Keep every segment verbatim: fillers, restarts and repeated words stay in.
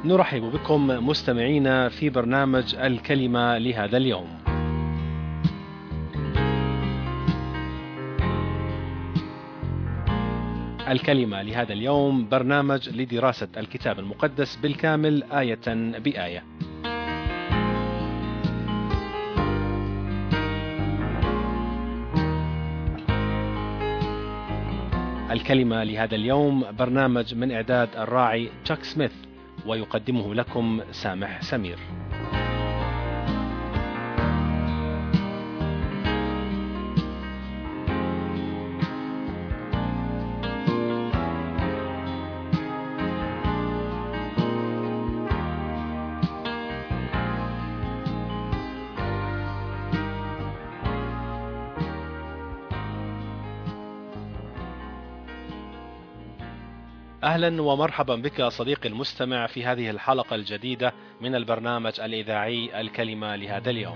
نرحب بكم مستمعينا في برنامج الكلمة لهذا اليوم. الكلمة لهذا اليوم برنامج لدراسة الكتاب المقدس بالكامل آية بآية. الكلمة لهذا اليوم برنامج من إعداد الراعي تشاك سميث، ويقدمه لكم سامح سمير. أهلا ومرحبا بك صديقي المستمع في هذه الحلقة الجديدة من البرنامج الإذاعي الكلمة لهذا اليوم.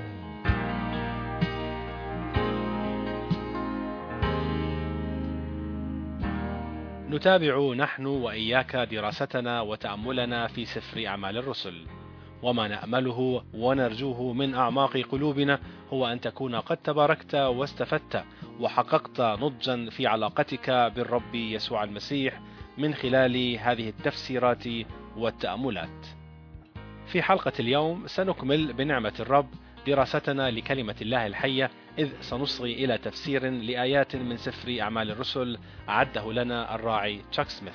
نتابع نحن وإياك دراستنا وتأملنا في سفر أعمال الرسل، وما نأمله ونرجوه من أعماق قلوبنا هو أن تكون قد تباركت واستفدت وحققت نضجا في علاقتك بالرب يسوع المسيح من خلال هذه التفسيرات والتأملات. في حلقة اليوم سنكمل بنعمة الرب دراستنا لكلمة الله الحية، إذ سنصغي إلى تفسير لآيات من سفر أعمال الرسل أعده لنا الراعي تشاك سميث.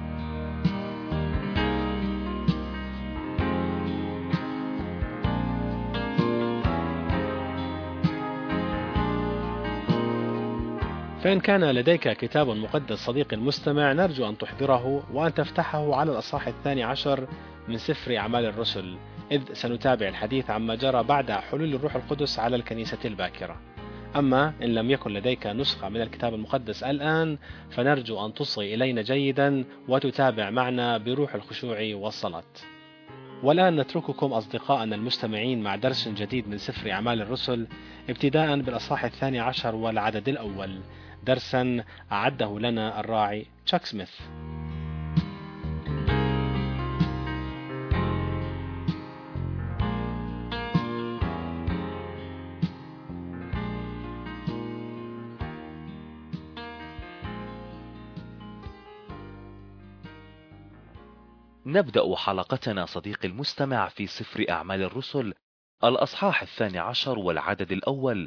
فإن كان لديك كتاب مقدس صديقي المستمع، نرجو أن تحضره وأن تفتحه على الأصحاح الثاني عشر من سفر أعمال الرسل، إذ سنتابع الحديث عما جرى بعد حلول الروح القدس على الكنيسة الباكرة. أما إن لم يكن لديك نسخة من الكتاب المقدس الآن، فنرجو أن تصغي إلينا جيدا وتتابع معنا بروح الخشوع والصلاة. والآن نترككم أصدقائنا المستمعين مع درس جديد من سفر أعمال الرسل، ابتداء بالأصحاح الثاني عشر والعدد الأول، درسا أعده لنا الراعي تشاك سميث. نبدأ حلقتنا صديقي المستمع في سفر أعمال الرسل الأصحاح الثاني عشر والعدد الأول.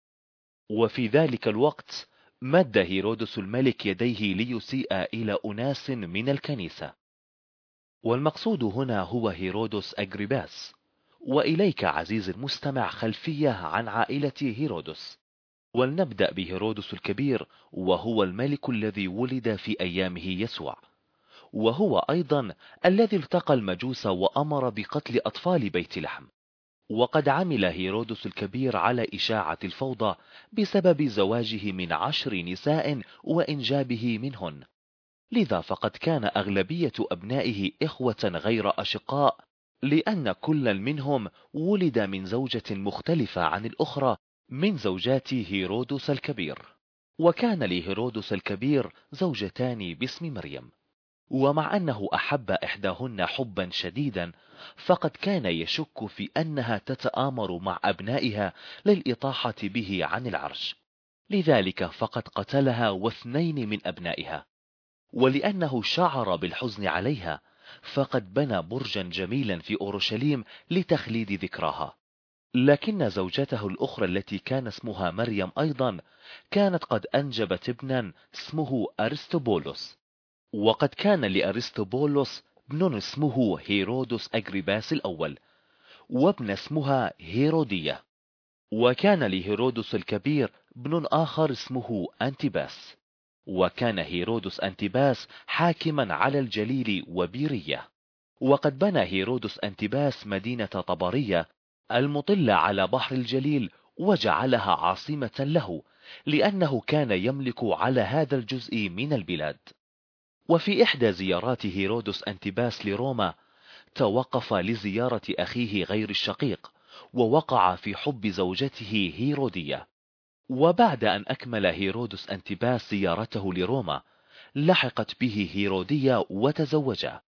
وفي ذلك الوقت مد هيرودس الملك يديه ليسيء إلى أناس من الكنيسة، والمقصود هنا هو هيرودس أجرباس. وإليك عزيز المستمع خلفية عن عائلة هيرودس، ولنبدأ بهيرودس الكبير، وهو الملك الذي ولد في أيامه يسوع، وهو أيضا الذي التقى المجوس وأمر بقتل أطفال بيت لحم. وقد عمل هيرودس الكبير على إشاعة الفوضى بسبب زواجه من عشر نساء وإنجابه منهن، لذا فقد كان أغلبية أبنائه إخوة غير أشقاء، لأن كل منهم ولد من زوجة مختلفة عن الأخرى من زوجات هيرودس الكبير. وكان لهيرودس الكبير زوجتان باسم مريم، ومع أنه أحب إحداهن حبا شديدا، فقد كان يشك في أنها تتآمر مع أبنائها للإطاحة به عن العرش، لذلك فقد قتلها واثنين من أبنائها. ولأنه شعر بالحزن عليها، فقد بنى برجا جميلا في أورشليم لتخليد ذكراها. لكن زوجته الأخرى التي كان اسمها مريم أيضا كانت قد أنجبت ابنا اسمه أرسطبولوس، وقد كان لأرسطبولوس ابن اسمه هيرودس أجرباس الأول، وابن اسمها هيرودية. وكان لهيرودس الكبير ابن آخر اسمه أنتباس، وكان هيرودس أنتباس حاكما على الجليل وبيرية. وقد بنى هيرودس أنتباس مدينة طبرية المطلة على بحر الجليل، وجعلها عاصمة له، لأنه كان يملك على هذا الجزء من البلاد. وفي إحدى زيارات هيرودس أنتباس لروما، توقف لزيارة أخيه غير الشقيق، ووقع في حب زوجته هيرودية. وبعد أن أكمل هيرودس أنتباس زيارته لروما، لحقت به هيرودية وتزوجا.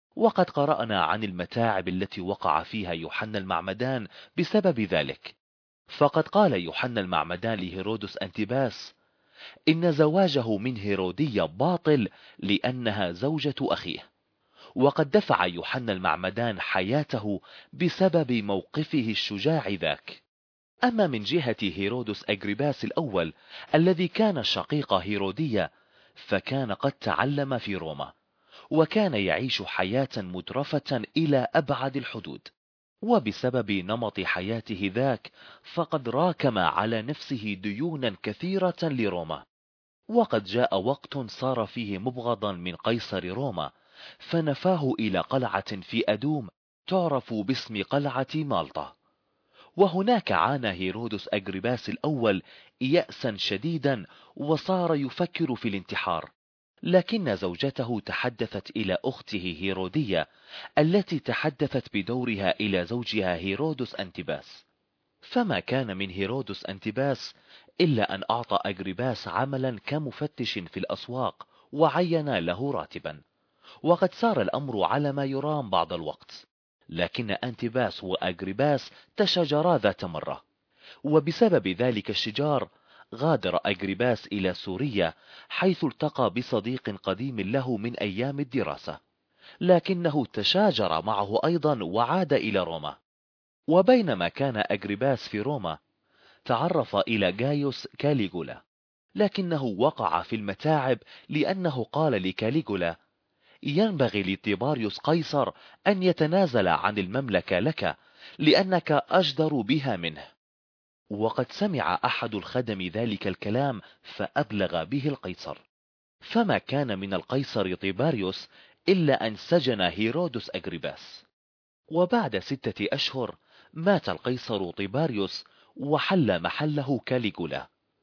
وقد قرأنا عن المتاعب التي وقع فيها يوحنا المعمدان بسبب ذلك. فقد قال يوحنا المعمدان لهيرودس أنتباس: إن زواجه من هيرودية باطل لأنها زوجة أخيه. وقد دفع يوحنا المعمدان حياته بسبب موقفه الشجاع ذاك. أما من جهة هيرودس أجرباس الأول الذي كان شقيق هيرودية، فكان قد تعلم في روما، وكان يعيش حياة مترفة إلى أبعد الحدود. وبسبب نمط حياته ذاك فقد راكم على نفسه ديونا كثيرة لروما. وقد جاء وقت صار فيه مبغضا من قيصر روما، فنفاه إلى قلعة في أدوم تعرف باسم قلعة مالطا. وهناك عانى هيرودس أجرباس الأول يأسا شديدا، وصار يفكر في الانتحار. لكن زوجته تحدثت إلى أخته هيرودية التي تحدثت بدورها إلى زوجها هيرودس أنتباس. فما كان من هيرودس أنتباس إلا أن أعطى أجرباس عملا كمفتش في الأسواق، وعين له راتبا. وقد سار الأمر على ما يرام بعض الوقت، لكن أنتباس وأجرباس تشاجرا ذات مرة، وبسبب ذلك الشجار غادر أجرباس إلى سوريا، حيث التقى بصديق قديم له من أيام الدراسة، لكنه تشاجر معه أيضا وعاد إلى روما. وبينما كان أجرباس في روما تعرف إلى جايوس كاليغولا، لكنه وقع في المتاعب لأنه قال لكاليغولا: ينبغي لتيباريوس قيصر أن يتنازل عن المملكة لك لأنك أجدر بها منه. وقد سمع أحد الخدم ذلك الكلام فأبلغ به القيصر. فما كان من القيصر تيباريوس إلا أن سجن هيرودس أجرباس. وبعد ستة أشهر مات القيصر طيباريوس وحل محله كاليغولا.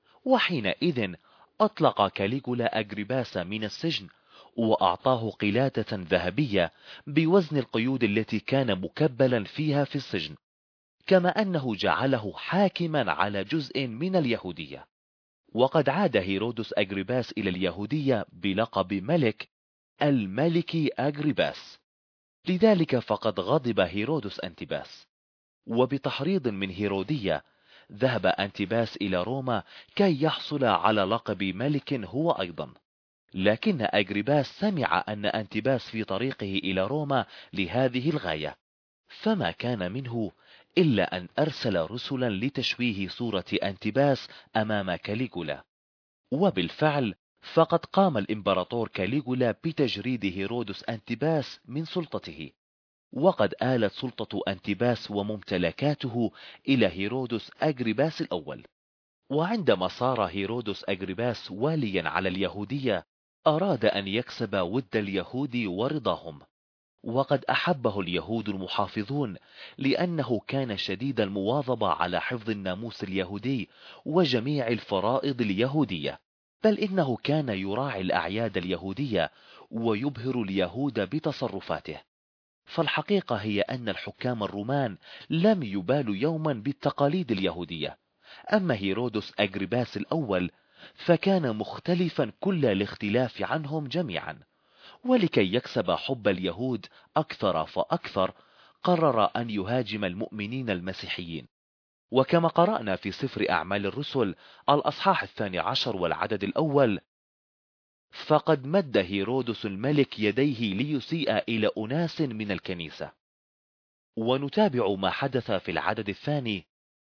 وحينئذ أطلق كاليغولا أجرباس من السجن، وأعطاه قلادة ذهبية بوزن القيود التي كان مكبلا فيها في السجن، كما أنه جعله حاكما على جزء من اليهودية. وقد عاد هيرودس أجرباس إلى اليهودية بلقب ملك، الملك أجرباس. لذلك فقد غضب هيرودس أنتباس، وبتحريض من هيرودية ذهب أنتباس إلى روما كي يحصل على لقب ملك هو أيضا. لكن أجرباس سمع أن أنتباس في طريقه إلى روما لهذه الغاية، فما كان منه إلا أن أرسل رسلا لتشويه صورة أنتباس أمام كاليغولا. وبالفعل فقد قام الإمبراطور كاليغولا بتجريد هيرودس أنتباس من سلطته، وقد آلت سلطة أنتباس وممتلكاته إلى هيرودس أجرباس الأول. وعندما صار هيرودس أجرباس واليا على اليهودية أراد أن يكسب ود اليهود ورضاهم، وقد أحبه اليهود المحافظون لأنه كان شديد المواظبة على حفظ الناموس اليهودي وجميع الفرائض اليهودية، بل إنه كان يراعي الأعياد اليهودية ويبهر اليهود بتصرفاته. فالحقيقة هي أن الحكام الرومان لم يبالوا يوما بالتقاليد اليهودية. أما هيرودس أجرباس الأول فكان مختلفا كل الاختلاف عنهم جميعا، ولكي يكسب حب اليهود أكثر فأكثر قرر أن يهاجم المؤمنين المسيحيين. وكما قرأنا في سفر أعمال الرسل الأصحاح الثاني عشر والعدد الأول: فقد مد هيرودس الملك يديه ليسيء إلى أناس من الكنيسة. ونتابع ما حدث في العدد الثاني: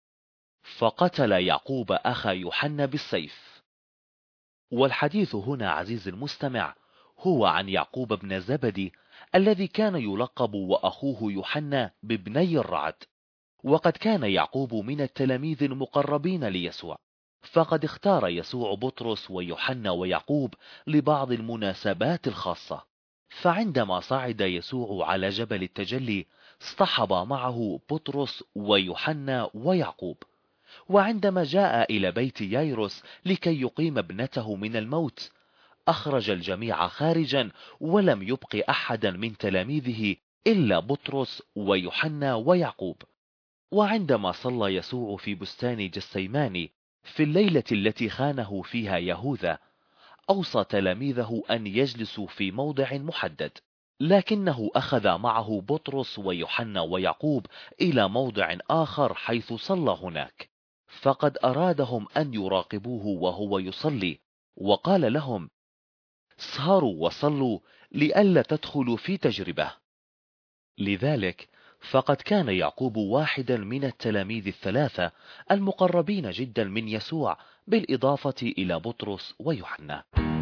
فقتل يعقوب أخا يوحنا بالسيف. والحديث هنا عزيز المستمع هو عن يعقوب بن زبدي الذي كان يلقب وأخوه يوحنا بابني الرعد. وقد كان يعقوب من التلاميذ المقربين ليسوع، فقد اختار يسوع بطرس ويوحنا ويعقوب لبعض المناسبات الخاصة. فعندما صعد يسوع على جبل التجلي اصطحب معه بطرس ويوحنا ويعقوب. وعندما جاء إلى بيت يايروس لكي يقيم ابنته من الموت أخرج الجميع خارجا، ولم يبق أحدا من تلاميذه إلا بطرس ويوحنا ويعقوب. وعندما صلى يسوع في بستان جسيماني في الليلة التي خانه فيها يهوذا أوصى تلاميذه أن يجلسوا في موضع محدد، لكنه أخذ معه بطرس ويوحنا ويعقوب إلى موضع آخر حيث صلى هناك، فقد أرادهم أن يراقبوه وهو يصلي، وقال لهم: اسهروا وصلوا لئلا تدخلوا في تجربة. لذلك فقد كان يعقوب واحدا من التلاميذ الثلاثة المقربين جدا من يسوع، بالإضافة إلى بطرس ويوحنا.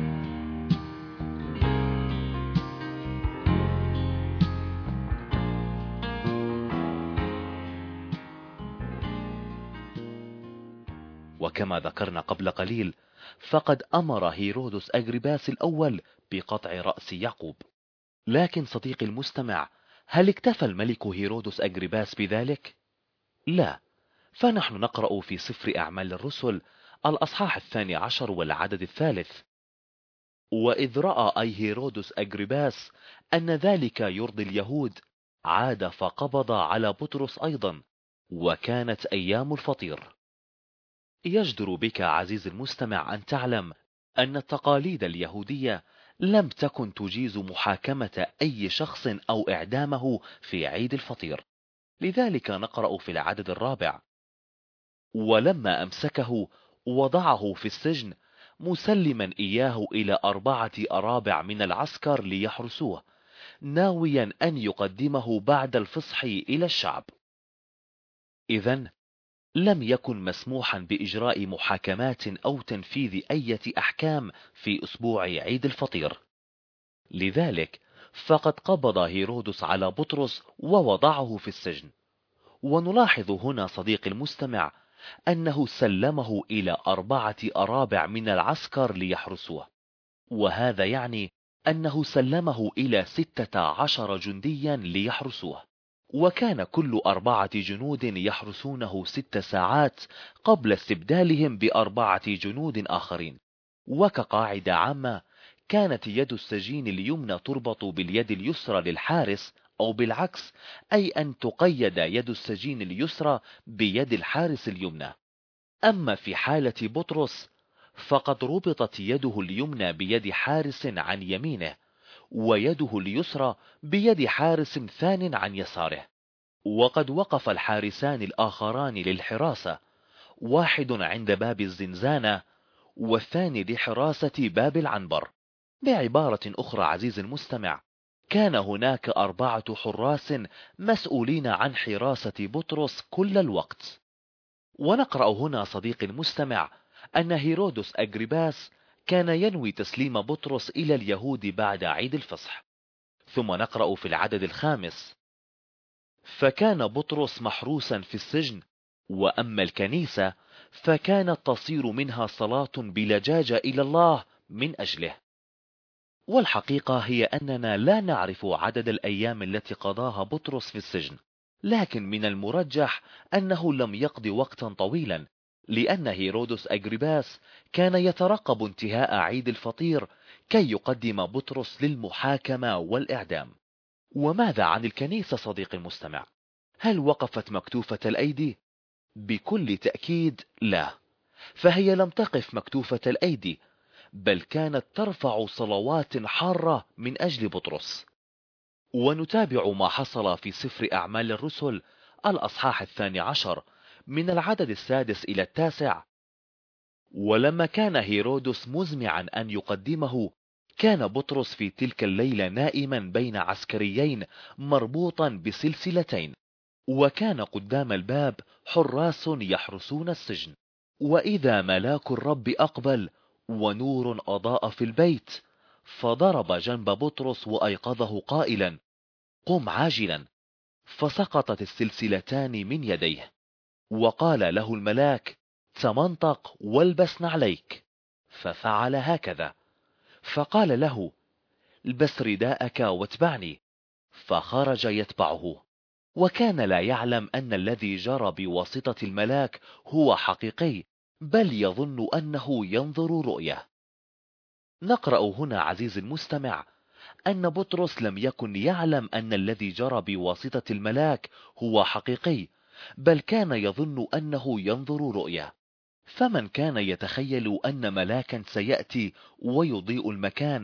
وكما ذكرنا قبل قليل، فقد أمر هيرودس أجرباس الأول بقطع رأس يعقوب. لكن صديقي المستمع، هل اكتفى الملك هيرودس أجرباس بذلك؟ لا، فنحن نقرأ في سفر أعمال الرسل الأصحاح الثاني عشر والعدد الثالث: وإذ رأى أي هيرودس أجرباس أن ذلك يرضي اليهود، عاد فقبض على بطرس أيضا، وكانت أيام الفطير. يجدر بك عزيز المستمع أن تعلم أن التقاليد اليهودية لم تكن تجيز محاكمة أي شخص أو إعدامه في عيد الفطير. لذلك نقرأ في العدد الرابع: ولما أمسكه وضعه في السجن، مسلما إياه إلى أربعة أرابع من العسكر ليحرسوه، ناويا أن يقدمه بعد الفصح إلى الشعب. إذن لم يكن مسموحا بإجراء محاكمات أو تنفيذ أي أحكام في أسبوع عيد الفطير. لذلك فقد قبض هيرودس على بطرس ووضعه في السجن. ونلاحظ هنا صديق المستمع أنه سلمه إلى أربعة أرابع من العسكر ليحرسوه، وهذا يعني أنه سلمه إلى ستة عشر جنديا ليحرسوه، وكان كل أربعة جنود يحرسونه ست ساعات قبل استبدالهم بأربعة جنود آخرين. وكقاعدة عامة، كانت يد السجين اليمنى تربط باليد اليسرى للحارس، أو بالعكس، أي أن تقيد يد السجين اليسرى بيد الحارس اليمنى. أما في حالة بطرس فقد ربطت يده اليمنى بيد حارس عن يمينه، ويده اليسرى بيد حارس ثان عن يساره. وقد وقف الحارسان الآخران للحراسة، واحد عند باب الزنزانة والثاني لحراسة باب العنبر. بعبارة أخرى عزيز المستمع، كان هناك أربعة حراس مسؤولين عن حراسة بطرس كل الوقت. ونقرأ هنا صديقي المستمع أن هيرودس أجرباس كان ينوي تسليم بطرس إلى اليهود بعد عيد الفصح. ثم نقرأ في العدد الخامس: فكان بطرس محروسا في السجن، وأما الكنيسة فكانت تصير منها صلاة بلجاجة إلى الله من أجله. والحقيقة هي أننا لا نعرف عدد الأيام التي قضاها بطرس في السجن، لكن من المرجح أنه لم يقضي وقتا طويلا، لأن هيرودس أجرباس كان يترقب انتهاء عيد الفطير كي يقدم بطرس للمحاكمة والإعدام. وماذا عن الكنيسة صديقي المستمع؟ هل وقفت مكتوفة الأيدي؟ بكل تأكيد لا، فهي لم تقف مكتوفة الأيدي، بل كانت ترفع صلوات حارة من أجل بطرس. ونتابع ما حصل في سفر أعمال الرسل الأصحاح الثاني عشر من العدد السادس إلى التاسع: ولما كان هيرودس مزمعا أن يقدمه، كان بطرس في تلك الليلة نائما بين عسكريين مربوطا بسلسلتين، وكان قدام الباب حراس يحرسون السجن. وإذا ملاك الرب أقبل ونور أضاء في البيت، فضرب جنب بطرس وأيقظه قائلا: قم عاجلا. فسقطت السلسلتان من يديه، وقال له الملاك: تمنطق والبس نعليك. ففعل هكذا. فقال له: البس رداءك واتبعني. فخرج يتبعه، وكان لا يعلم أن الذي جرى بواسطة الملاك هو حقيقي، بل يظن أنه ينظر رؤية. نقرأ هنا عزيز المستمع أن بطرس لم يكن يعلم أن الذي جرى بواسطة الملاك هو حقيقي، بل كان يظن أنه ينظر رؤية. فمن كان يتخيل أن ملاكا سيأتي ويضيء المكان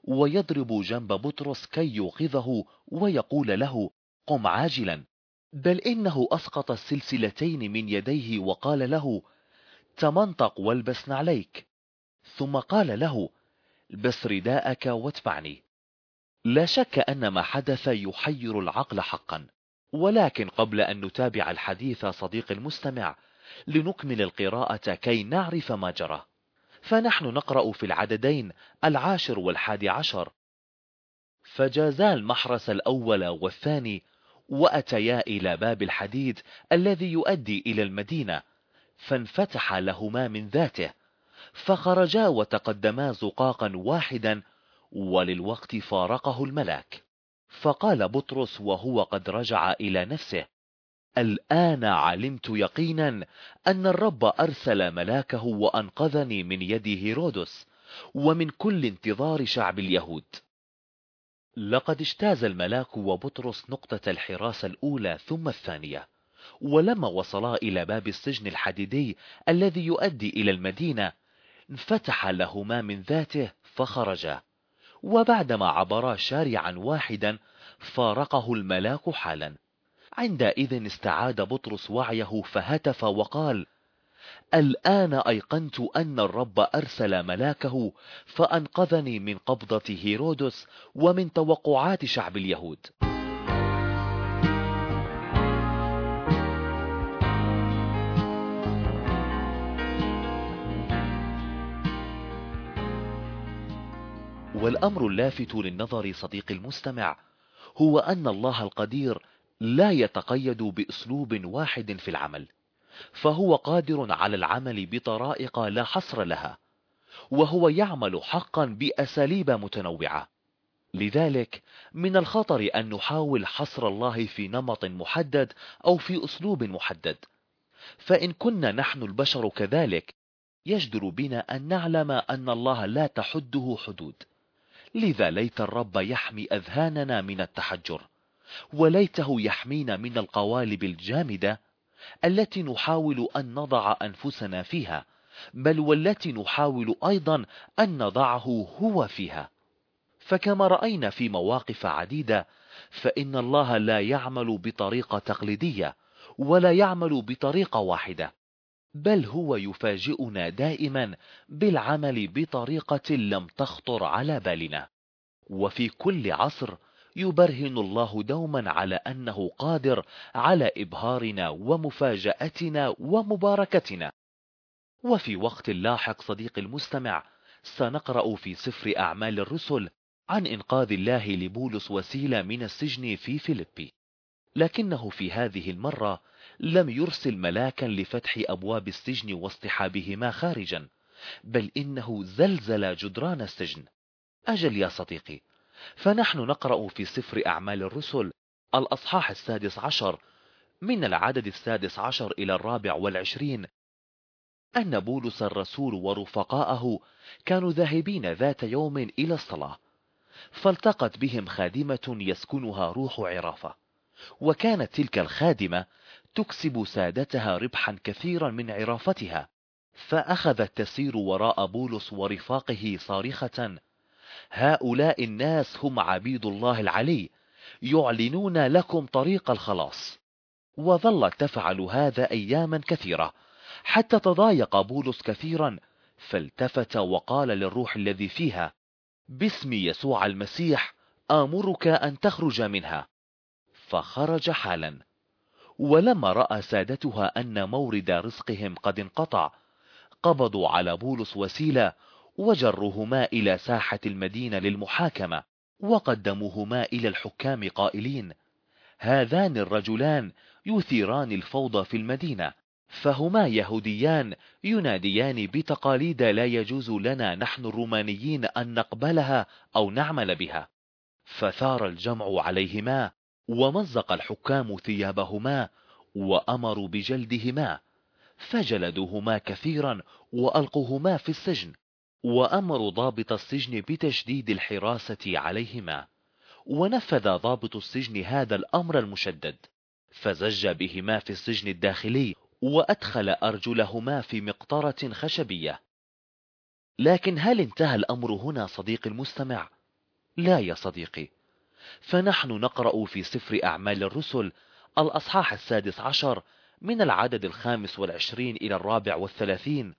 ويضرب جنب بطرس كي يوقظه ويقول له: قم عاجلا. بل إنه أسقط السلسلتين من يديه وقال له: تمنطق والبس نعليك. ثم قال له: البس رداءك واتبعني. لا شك أن ما حدث يحير العقل حقا، ولكن قبل أن نتابع الحديث صديق المستمع، لنكمل القراءة كي نعرف ما جرى. فنحن نقرأ في العددين العاشر والحادي عشر: فجازا المحرس الأول والثاني، وأتيا إلى باب الحديد الذي يؤدي إلى المدينة، فانفتح لهما من ذاته، فخرجا وتقدما زقاقا واحدا، وللوقت فارقه الملاك. فقال بطرس وهو قد رجع إلى نفسه: الآن علمت يقينا أن الرب أرسل ملاكه وأنقذني من يد هيرودس ومن كل انتظار شعب اليهود. لقد اجتاز الملاك وبطرس نقطة الحراسة الأولى ثم الثانية، ولما وصلا إلى باب السجن الحديدي الذي يؤدي إلى المدينة، انفتح لهما من ذاته فخرجا، وبعدما عبرا شارعا واحدا فارقه الملاك حالا. عندئذ استعاد بطرس وعيه فهتف وقال: الآن أيقنت أن الرب أرسل ملاكه فأنقذني من قبضة هيرودس ومن توقعات شعب اليهود. والأمر اللافت للنظر صديق المستمع هو أن الله القدير لا يتقيد بأسلوب واحد في العمل، فهو قادر على العمل بطرائق لا حصر لها، وهو يعمل حقا بأساليب متنوعة. لذلك من الخطر أن نحاول حصر الله في نمط محدد أو في أسلوب محدد، فإن كنا نحن البشر كذلك يجدر بنا أن نعلم أن الله لا تحده حدود. لذا ليت الرب يحمي أذهاننا من التحجر، وليته يحمينا من القوالب الجامدة التي نحاول أن نضع أنفسنا فيها، بل والتي نحاول أيضا أن نضعه هو فيها. فكما رأينا في مواقف عديدة، فإن الله لا يعمل بطريقة تقليدية ولا يعمل بطريقة واحدة، بل هو يفاجئنا دائما بالعمل بطريقة لم تخطر على بالنا. وفي كل عصر يبرهن الله دوما على أنه قادر على إبهارنا ومفاجأتنا ومباركتنا. وفي وقت لاحق صديق المستمع سنقرأ في سفر أعمال الرسل عن إنقاذ الله لبولس وسيلة من السجن في فيلبي، لكنه في هذه المرة لم يرسل ملاكا لفتح أبواب السجن واصطحابهما خارجا، بل إنه زلزل جدران السجن. أجل يا صديقي، فنحن نقرأ في سفر أعمال الرسل الأصحاح السادس عشر من العدد السادس عشر إلى الرابع والعشرين أن بولس الرسول ورفقاءه كانوا ذاهبين ذات يوم إلى الصلاة، فالتقت بهم خادمة يسكنها روح عرافة، وكانت تلك الخادمة تكسب سادتها ربحا كثيرا من عرافتها، فأخذت تسير وراء بولس ورفاقه صارخة: هؤلاء الناس هم عبيد الله العلي، يعلنون لكم طريق الخلاص. وظلت تفعل هذا أياما كثيرة، حتى تضايق بولس كثيرا، فالتفت وقال للروح الذي فيها: باسم يسوع المسيح آمرك أن تخرج منها. فخرج حالا. ولما رأى سادتها أن مورد رزقهم قد انقطع، قبضوا على بولس وسيلة وجرهما إلى ساحة المدينة للمحاكمة، وقدموهما إلى الحكام قائلين: هذان الرجلان يثيران الفوضى في المدينة، فهما يهوديان يناديان بتقاليد لا يجوز لنا نحن الرومانيين أن نقبلها أو نعمل بها. فثار الجمع عليهما، ومزق الحكام ثيابهما، وأمروا بجلدهما، فجلدوهما كثيرا وألقوهما في السجن، وأمروا ضابط السجن بتشديد الحراسة عليهما. ونفذ ضابط السجن هذا الأمر المشدد، فزج بهما في السجن الداخلي، وأدخل أرجلهما في مقطرة خشبية. لكن هل انتهى الأمر هنا صديق المستمع؟ لا يا صديقي، فنحن نقرأ في سفر أعمال الرسل الأصحاح السادس عشر من العدد الخامس والعشرين إلى الرابع والثلاثين: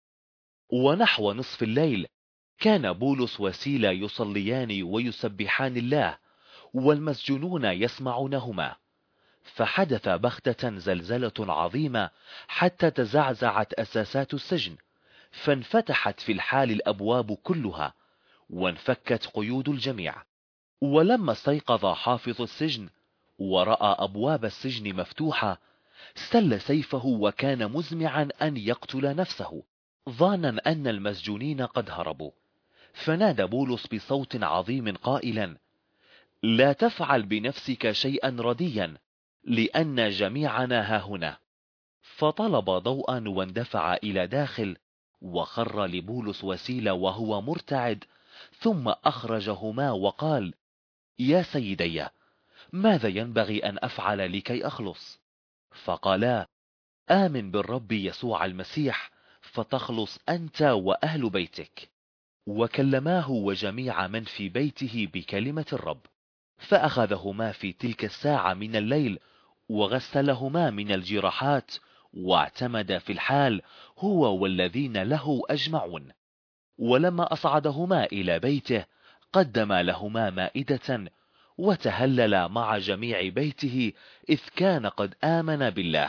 ونحو نصف الليل كان بولس وسيلة يصليان ويسبحان الله والمسجونون يسمعونهما، فحدث بغتة زلزلة عظيمة حتى تزعزعت أساسات السجن، فانفتحت في الحال الأبواب كلها وانفكت قيود الجميع. ولما استيقظ حافظ السجن ورأى أبواب السجن مفتوحة سل سيفه وكان مزمعا أن يقتل نفسه، ظانا أن المسجونين قد هربوا، فنادى بولس بصوت عظيم قائلا: لا تفعل بنفسك شيئا رديا، لأن جميعنا هاهنا. فطلب ضوءا واندفع إلى داخل وخر لبولس وسيلة وهو مرتعد، ثم أخرجهما وقال: يا سيدي، ماذا ينبغي أن أفعل لكي أخلص؟ فقالا: آمن بالرب يسوع المسيح فتخلص أنت وأهل بيتك. وكلماه وجميع من في بيته بكلمة الرب، فأخذهما في تلك الساعة من الليل وغسلهما من الجراحات، واعتمد في الحال هو والذين له أجمعون. ولما أصعدهما إلى بيته قدم لهما مائدة وتهلل مع جميع بيته، إذ كان قد آمن بالله.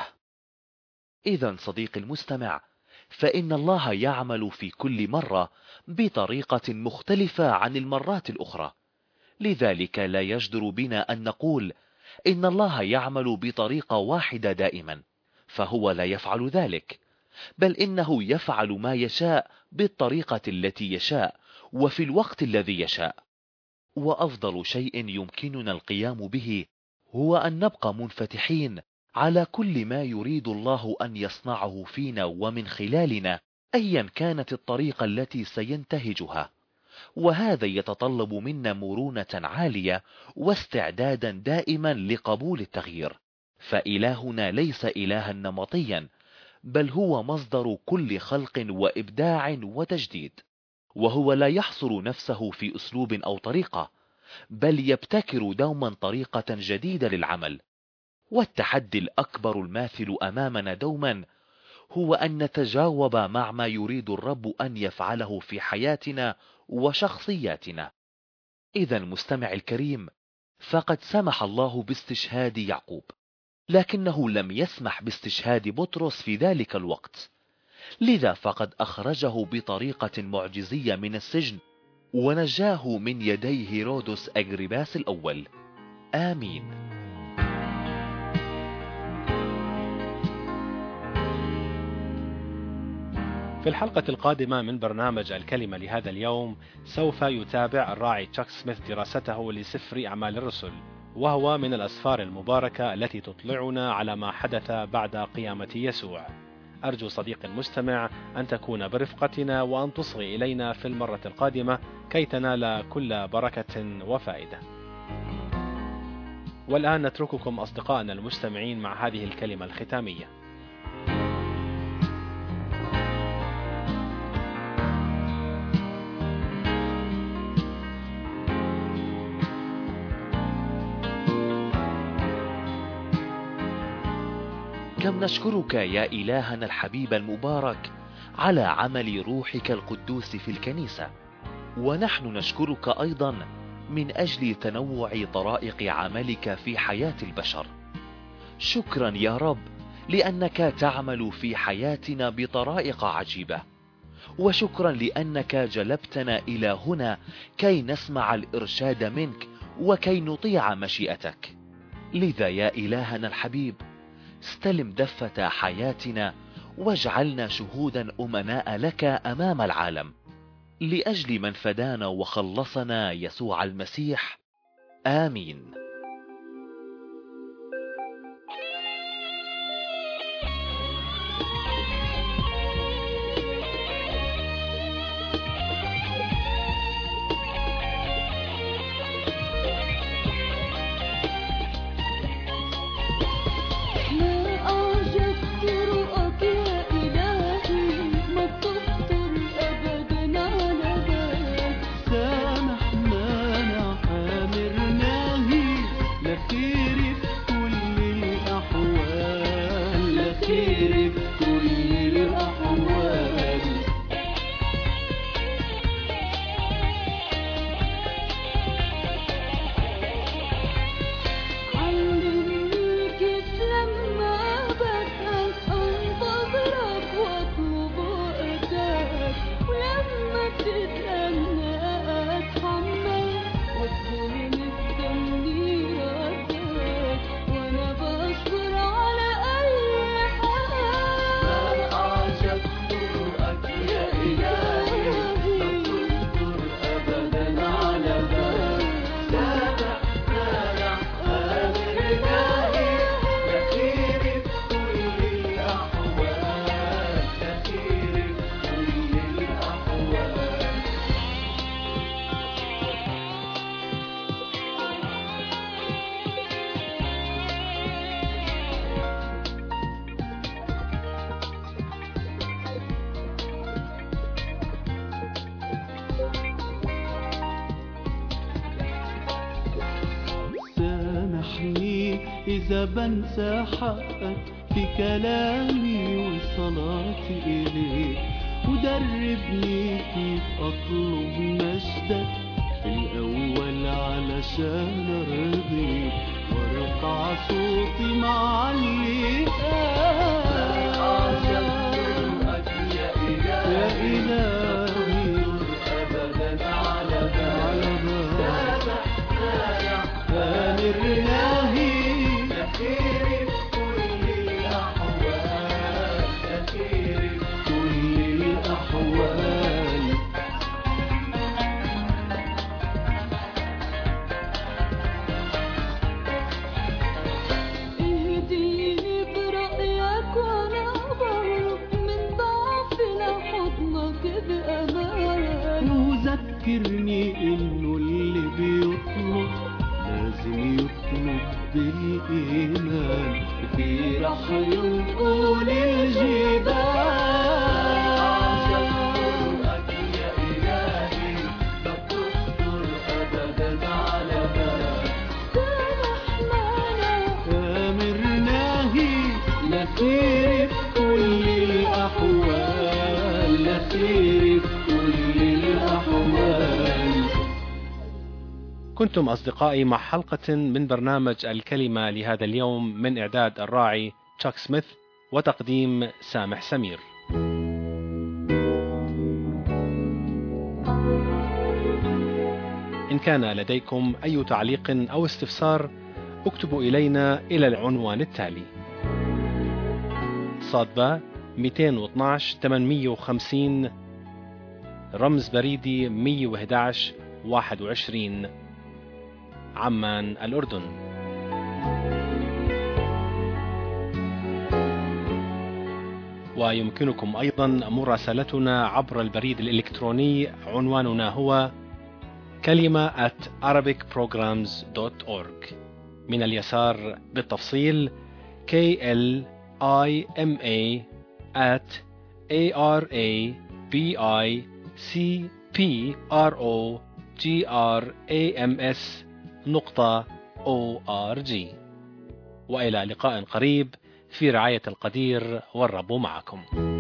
إذن صديقي المستمع، فإن الله يعمل في كل مرة بطريقة مختلفة عن المرات الأخرى، لذلك لا يجدر بنا أن نقول إن الله يعمل بطريقة واحدة دائما، فهو لا يفعل ذلك، بل إنه يفعل ما يشاء بالطريقة التي يشاء وفي الوقت الذي يشاء. وأفضل شيء يمكننا القيام به هو أن نبقى منفتحين على كل ما يريد الله أن يصنعه فينا ومن خلالنا، أيا كانت الطريقة التي سينتهجها. وهذا يتطلب منا مرونة عالية واستعدادا دائما لقبول التغيير، فإلهنا ليس إلها نمطيا، بل هو مصدر كل خلق وإبداع وتجديد، وهو لا يحصر نفسه في أسلوب أو طريقة، بل يبتكر دوما طريقة جديدة للعمل. والتحدي الأكبر الماثل أمامنا دوما هو أن نتجاوب مع ما يريد الرب أن يفعله في حياتنا وشخصياتنا. إذا المستمع الكريم، فقد سمح الله باستشهاد يعقوب، لكنه لم يسمح باستشهاد بطرس في ذلك الوقت، لذا فقد أخرجه بطريقة معجزية من السجن ونجاه من يدي هيرودس أجرباس الأول. آمين. في الحلقة القادمة من برنامج الكلمة لهذا اليوم سوف يتابع الراعي تشاك سميث دراسته لسفر أعمال الرسل، وهو من الأسفار المباركة التي تطلعنا على ما حدث بعد قيامة يسوع. أرجو صديقي المستمع أن تكون برفقتنا وأن تصغي إلينا في المرة القادمة كي تنال كل بركة وفائدة. والآن نترككم أصدقائنا المستمعين مع هذه الكلمة الختامية. كم نشكرك يا إلهنا الحبيب المبارك على عمل روحك القدوس في الكنيسة، ونحن نشكرك أيضا من أجل تنوع طرائق عملك في حياة البشر. شكرا يا رب لأنك تعمل في حياتنا بطرائق عجيبة، وشكرا لأنك جلبتنا إلى هنا كي نسمع الإرشاد منك وكي نطيع مشيئتك. لذا يا إلهنا الحبيب، استلم دفة حياتنا واجعلنا شهودا أمناء لك أمام العالم، لأجل من فدانا وخلصنا يسوع المسيح. آمين. سامحنا إذا بنسى حقك في كلامي وصلاتي إليك، ودربني كيف أطلب مجدك في الأول علشان أرضيك، وارفع صوتي مع اللي قال يا إلهي أبدا على بالك كان الرهاهي كثير كل الأحوال، كثير كل الأحوال. اهديني برأيك وأنا بهرب من ضعفي لحضنك بأمان، وذكرني إنه اللي بيطلب لازم يطلب بالإيمان، في رح ينقل الجبال. أشكرك يا إلهي لا تستر أبدا على بالك، سامحنا أمرناهي نسير في كل الأحوال، نسير في كل الأحوال. كنتم أصدقائي مع حلقة من برنامج الكلمة لهذا اليوم من إعداد الراعي تشاك سميث وتقديم سامح سمير. إن كان لديكم أي تعليق أو استفسار اكتبوا إلينا إلى العنوان التالي: صادبة مئتين واثناشر ثمانمئة وخمسين، رمز بريدي مئة وأحد عشر واحد وعشرين، عمان الأردن. ويمكنكم أيضا مراسلتنا عبر البريد الإلكتروني، عنواننا هو كلمة at arabic programs dot org. من اليسار بالتفصيل K L I M A at A R A B I C P R O G R A M S نقطة أو آر جي. وإلى لقاء قريب في رعاية القدير، والرب معكم.